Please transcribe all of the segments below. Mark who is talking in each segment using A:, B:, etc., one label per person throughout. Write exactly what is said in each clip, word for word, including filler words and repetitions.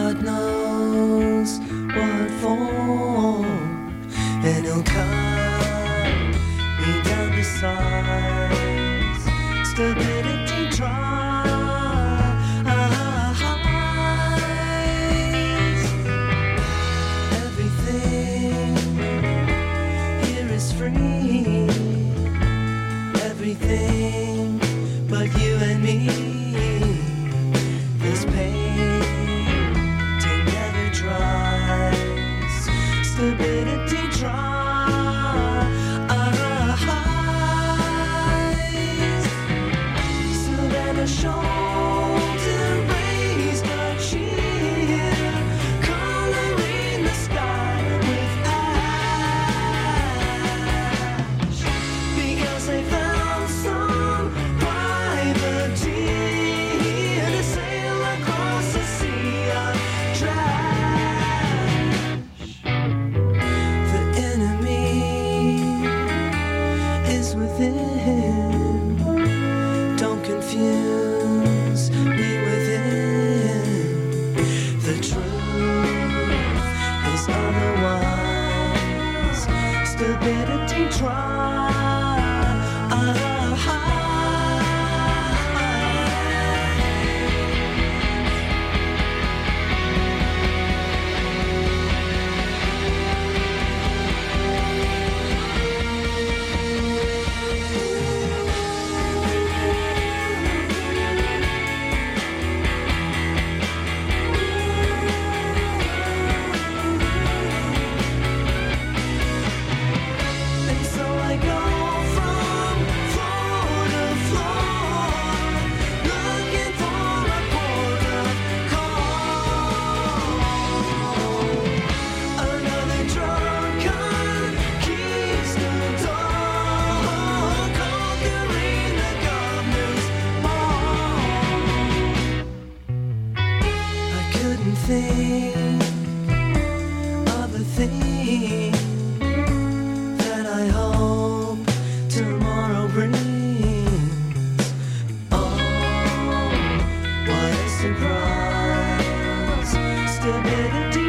A: God knows what for, and he'll cut me down to size. Stability tries. Everything here is free. Everything but you and me. This painting never dries. Stability tries. So then a shoulder raised a cheer, coloring the sky with ash, because they found some privateer to sail across the sea of trash. The enemy is within. Don't confuse me with him. The truth is otherwise. Stability tries. And so I go from floor to floor, looking for a port of call. Another drunken conquistador, conquering the governor's ball. I couldn't think of a thing that I hope tomorrow brings. Oh, what a surprise! Stability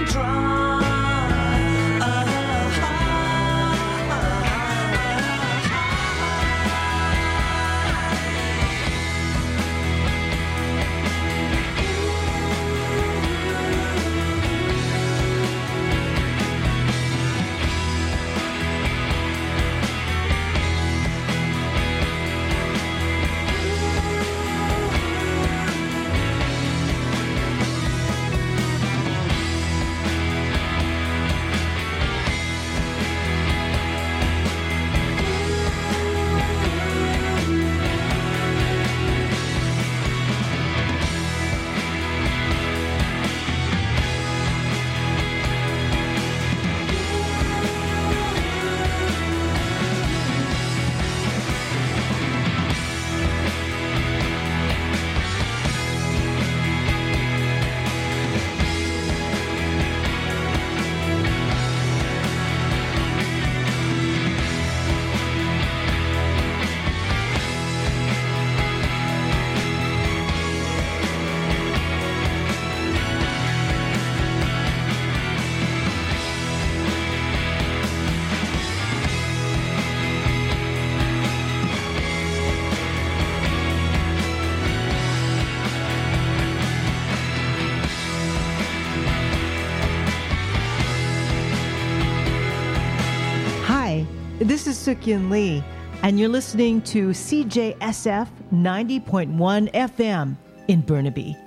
B: Hi, this is Suk-Yin Lee, and you're listening to C J S F ninety point one F M in Burnaby.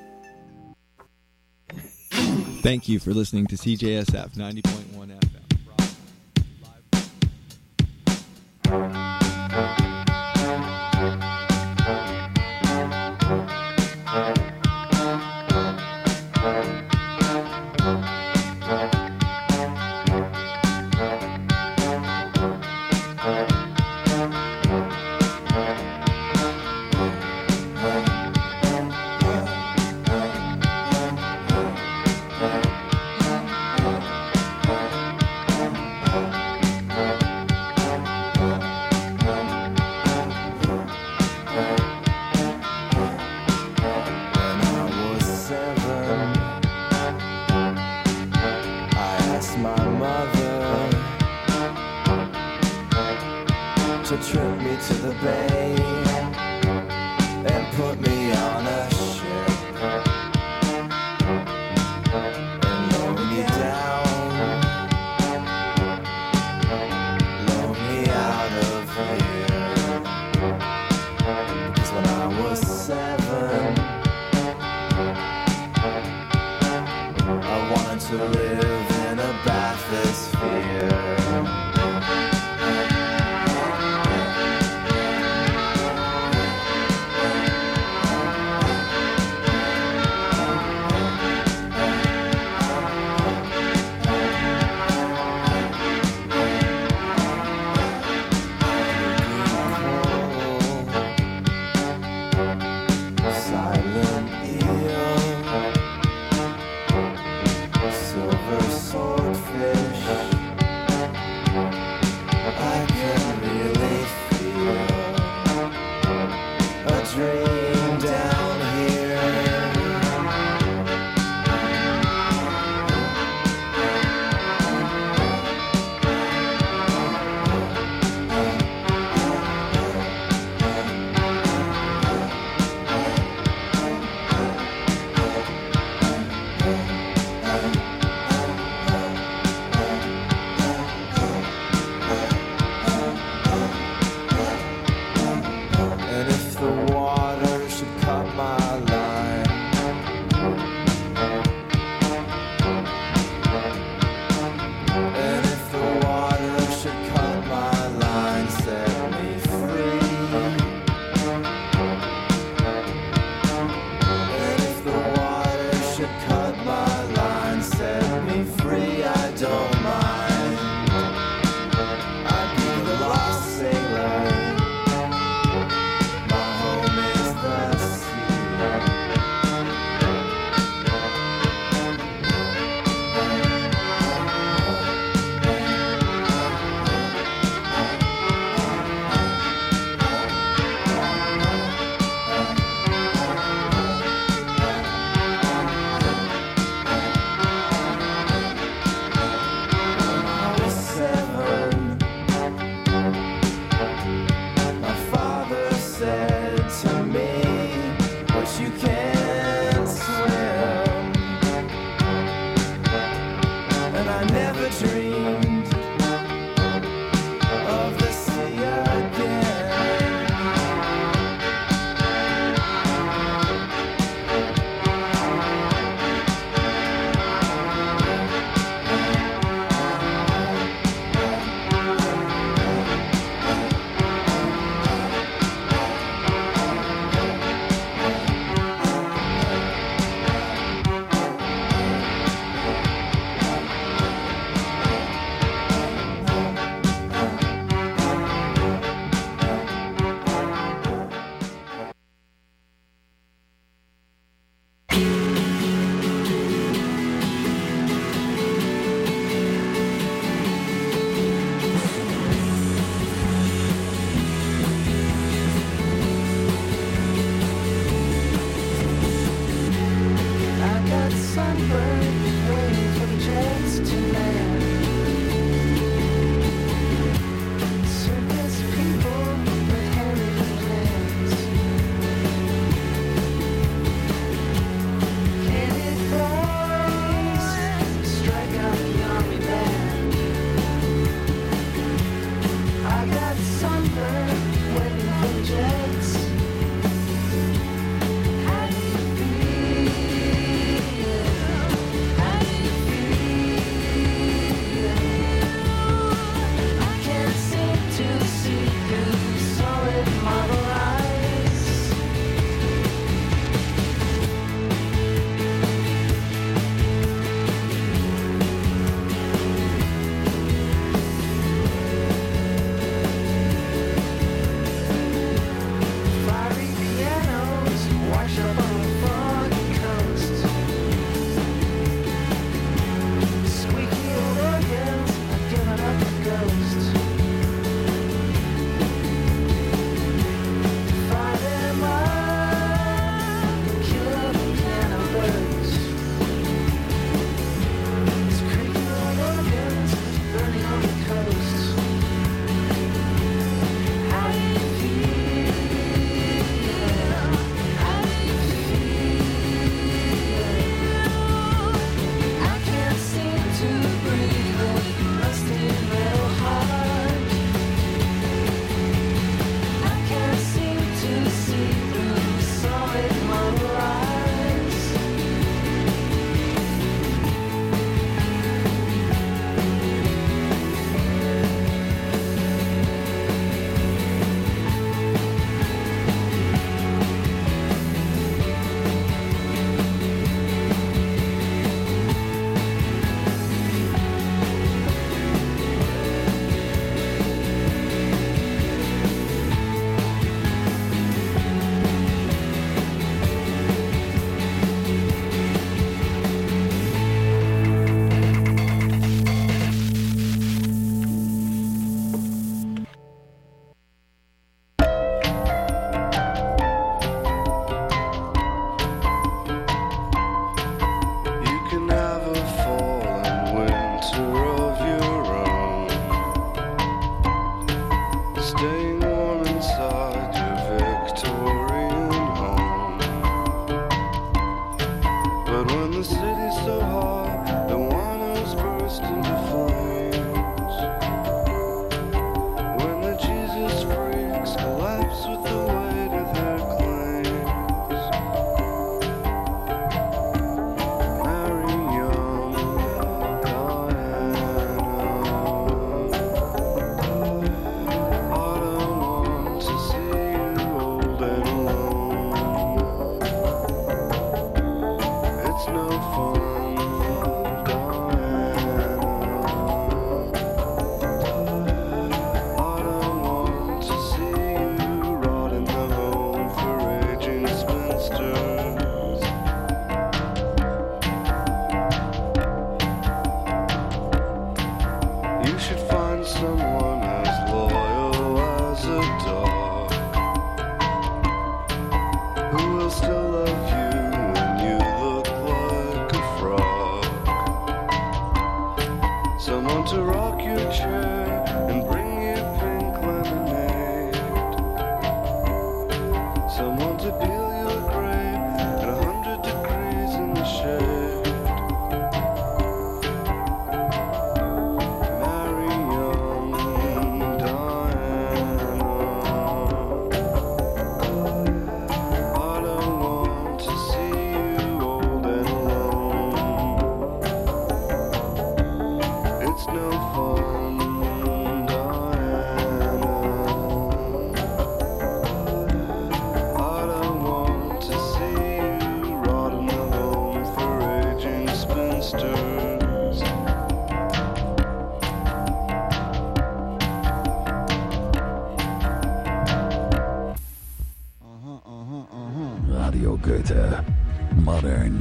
C: Thank you for listening to C J S F ninety point one F M.
A: tries.
D: to trip me to the bay and put me on a ship and lower me down, lower me out of here. Because when I was seven, I wanted to live in a bathysphere. Silent eel, silver swordfish. I can really feel a dream down here. And if the water should cut my line, and if the water should cut my line, set me free. And if the water should cut my line, set me free, I don't mind. I'd be the lost sailor. My home is the sea. When I was seven, my father said to me, but you can't swim. And I never dreamed of the sea again.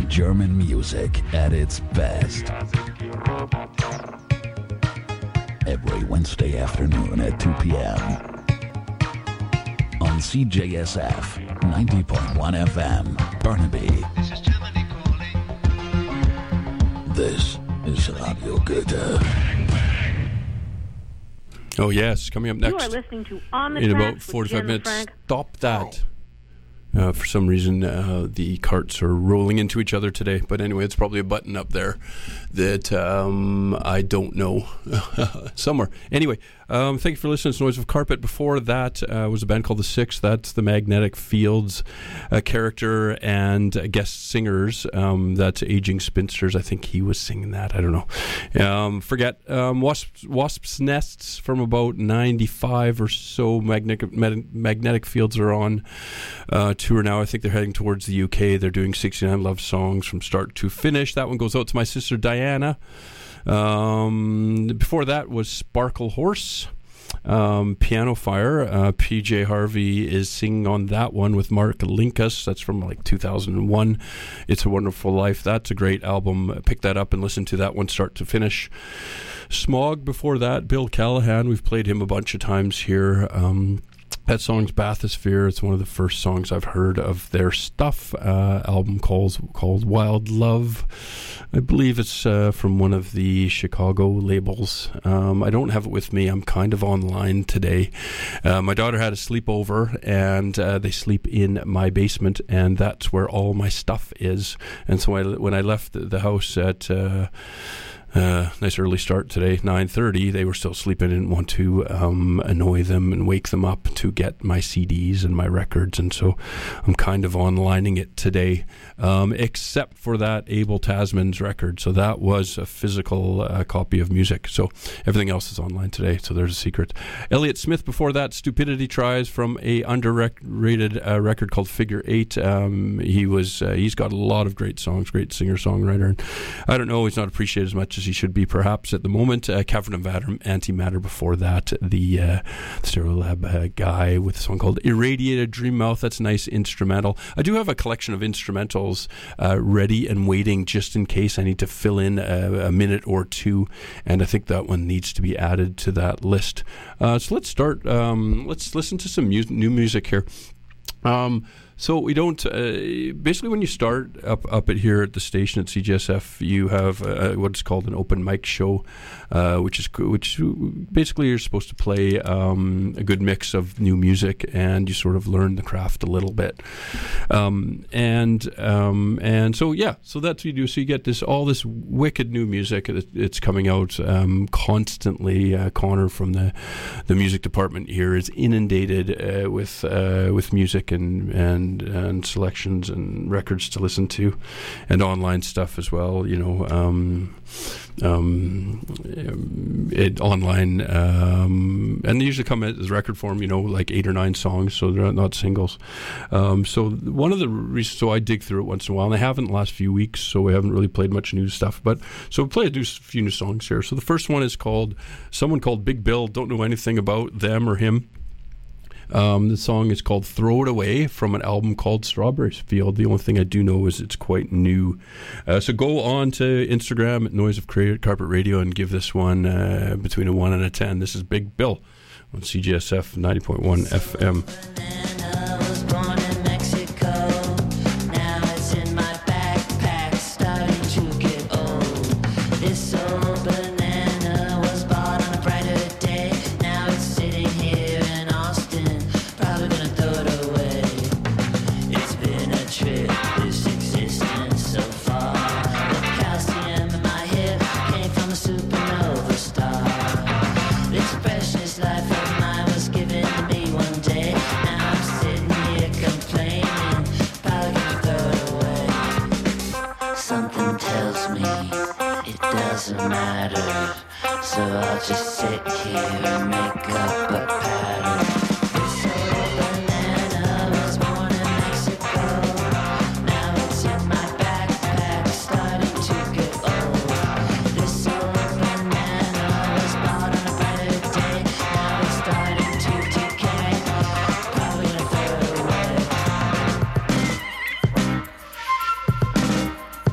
E: German music at its best. Every Wednesday afternoon at two p.m. on C J S F ninety point one F M, Burnaby.
F: This is Germany calling.
E: This is Radio Goethe.
G: Oh yes, coming up next.
H: You are listening to On the
G: in
H: Tracks
G: about
H: with
G: forty-five
H: Jim and
G: minutes.
H: Frank.
G: Stop that. Uh, for some reason, uh, the carts are rolling into each other today. But anyway, it's probably a button up there that um, I don't know somewhere. Anyway, um, thank you for listening to Noise of Carpet. Before that uh, was a band called The Six. That's the Magnetic Fields uh, character and uh, guest singers. Um, that's Aging Spinsters. I think he was singing that. I don't know. Um, forget. Um, Wasps, Wasps Nests from about ninety-five or so. Magnetic, Magnetic Fields are on uh, tour now. I think they're heading towards the U K. They're doing sixty-nine love songs from start to finish. That one goes out to my sister Diana. Um, before that was Sparkle Horse, um, Piano Fire. Uh, P J Harvey is singing on that one with Mark Linkus. That's from like two thousand one. It's a Wonderful Life. That's a great album. Pick that up and listen to that one start to finish. Smog before that, Bill Callahan. We've played him a bunch of times here. Um, That song's Bathysphere. It's one of the first songs I've heard of their stuff. Uh, album calls, called Wild Love. I believe it's uh, from one of the Chicago labels. Um, I don't have it with me. I'm kind of online today. Uh, my daughter had a sleepover, and uh, they sleep in my basement, and that's where all my stuff is. And so I, when I left the, the house at... Uh, Uh, nice early start today, nine thirty. They were still sleeping. I didn't want to um, annoy them and wake them up to get my C Ds and my records, and so I'm kind of onlining it today, um, except for that Abel Tasman's record. So that was a physical uh, copy of music. So everything else is online today, so there's a secret. Elliott Smith before that, Stupidity Tries, from a underrated uh, record called Figure Eight. Um, he was, uh, he's got a lot of great songs, great singer-songwriter. And I don't know, he's not appreciated as much as he should be perhaps at the moment. Uh, Cavern and Vatter, Antimatter before that, the uh, Stereolab uh, guy with a song called Irradiated Dream Mouth. That's a nice instrumental. I do have a collection of instrumentals uh, ready and waiting just in case I need to fill in a, a minute or two, and I think that one needs to be added to that list. Uh, so let's start. Um, let's listen to some mu- new music here. Um, So we don't, uh, basically when you start up up at here at the station at C J S F, you have uh, what's called an open mic show, uh, which is which basically you're supposed to play um, a good mix of new music, and you sort of learn the craft a little bit. Um, and um, and so, yeah, so that's what you do. So you get this all this wicked new music. It's coming out um, constantly. Uh, Connor from the, the music department here is inundated uh, with uh, with music and, and And, and selections and records to listen to, and online stuff as well. You know, um, um, it, online, um, and they usually come as record form. You know, like eight or nine songs, so they're not singles. Um, so one of the reasons, so I dig through it once in a while, and I haven't the last few weeks, so we haven't really played much new stuff. But so we'll play a few new songs here. So the first one is called someone called Big Bill. Don't know anything about them or him. Um, the song is called Throw It Away from an album called Strawberries Field. The only thing I do know is it's quite new. Uh, so go on to Instagram at Noise of Carpet Radio and give this one uh, between a one and a ten. This is Big Bill on C J S F ninety point one F M.
I: Doesn't matter, so I'll just sit here and make up a pattern. This old banana was born in Mexico. Now it's in my backpack, starting to get old. This old banana was bought on a brighter day. Now it's starting to decay. Probably gonna throw it away.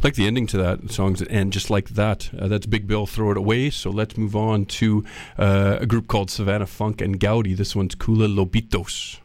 G: like the ending to that songs that end just like that. Uh, that's Big Bill, Throw It Away. So let's move on to uh, a group called Savannah Funk and Gaudi. This one's Kula Lobitos.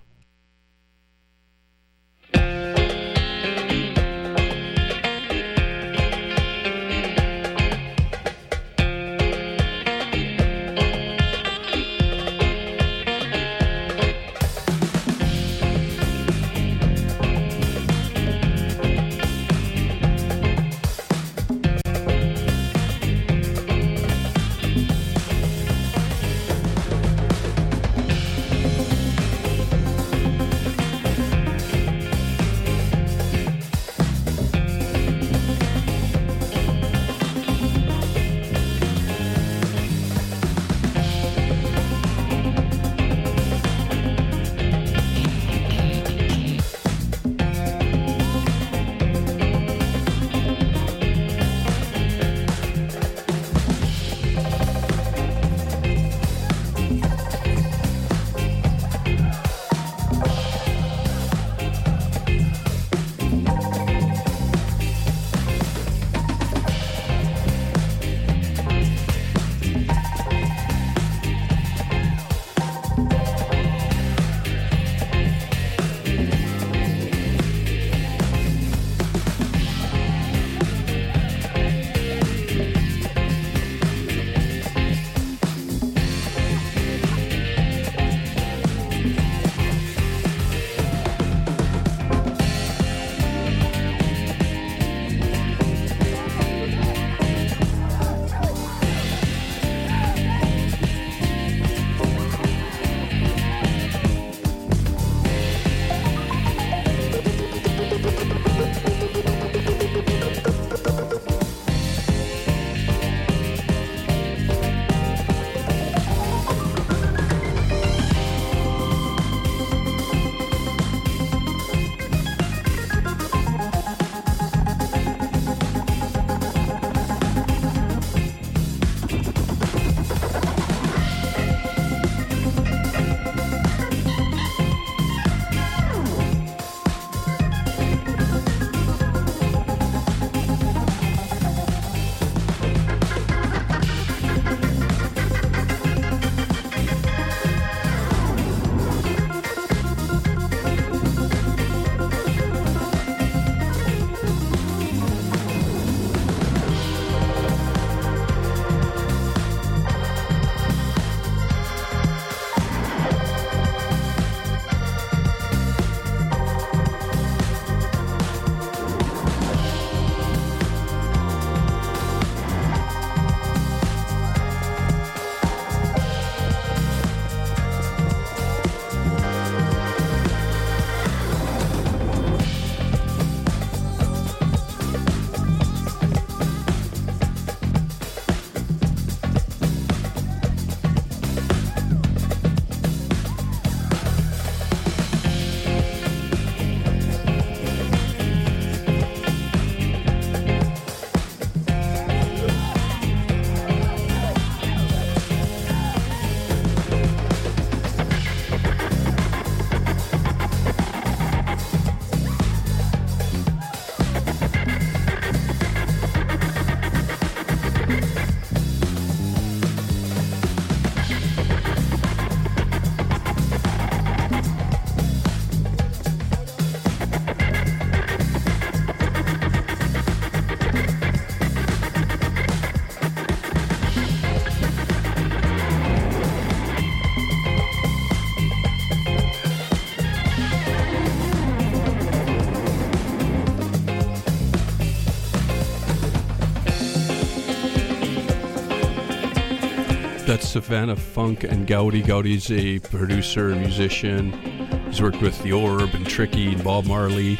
G: That's Savannah Funk and Gaudi. Gaudi's a producer and musician. He's worked with The Orb and Tricky and Bob Marley,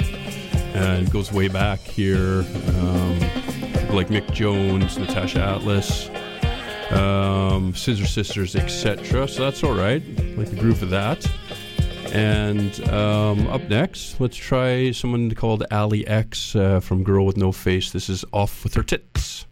G: and goes way back here. Um, people like Mick Jones, Natasha Atlas, um, Scissor Sisters, et cetera. So that's all right. Like the groove of that. And um, up next, let's try someone called Ali X uh, from Girl With No Face. This is Off With Her Tits.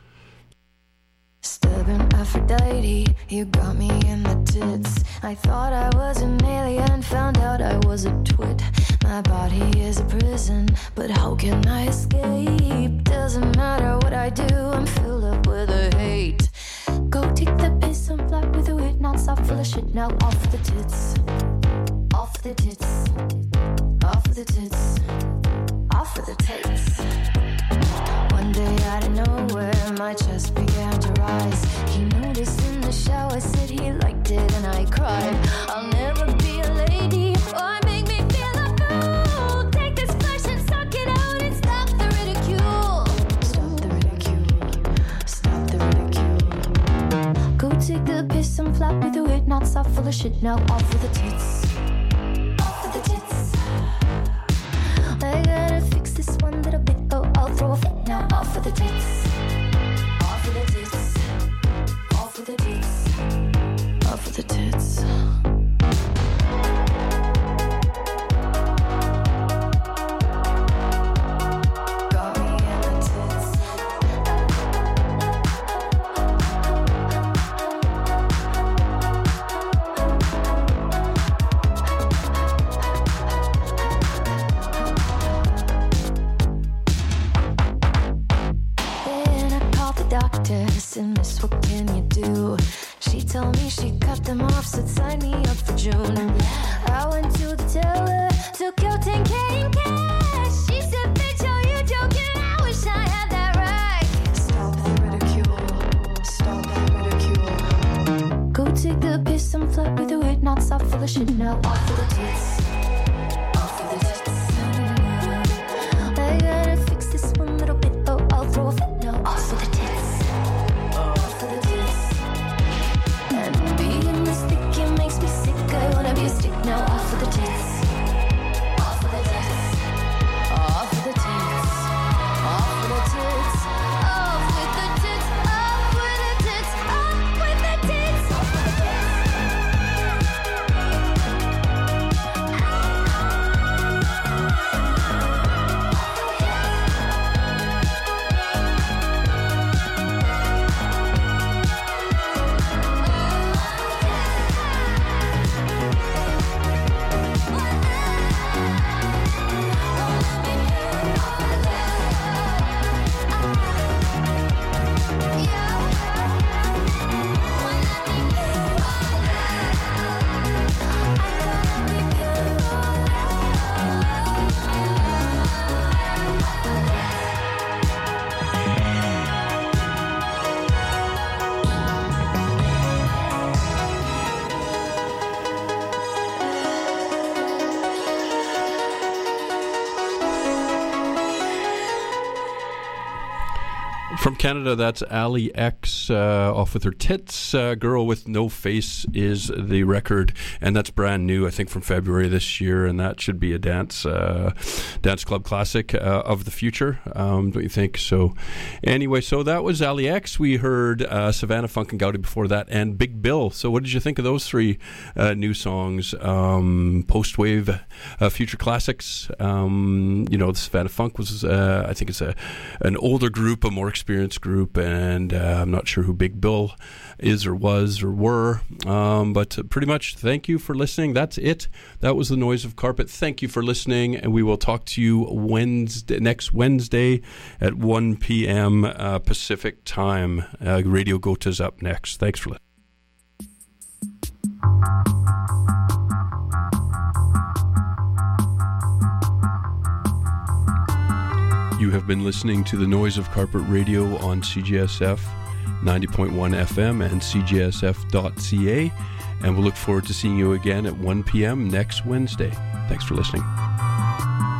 F: Stubborn Aphrodite, you got me in the tits. I thought I was an alien, found out I was a twit. My body is a prison, but how can I escape? Doesn't matter what I do, I'm filled up with a hate. Go take the piss and fly with the weight, not stop full of shit. Now off the tits, off the tits, off the tits, off the tits. One day out of nowhere, my chest began to rise. He noticed in the shower, said he liked it, and I cried. I'll never be a lady, or make me feel a fool. Take this flesh and suck it out and stop the ridicule. Stop the ridicule. Stop the ridicule. Go take the piss and flap with the wit, not stop full of shit. Now off with the tits. Off with the tits. I gotta fix this one little bit. Oh, I'll throw a fit. Now off with the tits. Off with the tits. Off with the tits. Off with the tits. Got me in the tits. Then I called the doctor, said, Miss, what can you do? She told me she cut them off, said sign me up for June. I went to the teller, took out ten K in cash. She said, bitch, are you joking? I wish I had that right. Stop the ridicule. Stop that ridicule. Go take the piss and flirt with the weight, not stop full of shit. Now off with the tits. Off with the tits. I gotta fix this one little bit. Oh, I'll throw a fit. Now off with the tits. Off with the tits. And being this thick, it makes me sick. I wanna be a stick. Now off with the tits. Off with the tits. Off with the tits. Off with the tits. Off with the tits. Off with the tits. Off with the tits. Off with the tits.
G: From Canada, that's Ali X, uh, off with her tits. Uh, Girl with No Face is the record, and that's brand new, I think, from February this year, and that should be a dance uh, dance club classic uh, of the future, um, don't you think? So anyway, so that was Ali X. We heard uh, Savannah Funk and Gowdy before that, and Big Bill. So what did you think of those three uh, new songs? Um, post-wave uh, future classics. Um, you know, Savannah Funk was, uh, I think it's a an older group, a more experienced group, and uh, I'm not sure who Big Bill is or was or were, um, but pretty much thank you for listening. That's it. That was the Noise of Carpet. Thank you for listening, and we will talk to you Wednesday, next Wednesday at one p.m. Uh, Pacific time. Uh, Radio Gota's up next. Thanks for listening. You have been listening to the Noise of Carpet Radio on C J S F ninety point one F M and C J S F dot C A, and we'll look forward to seeing you again at one p.m. next Wednesday. Thanks for listening.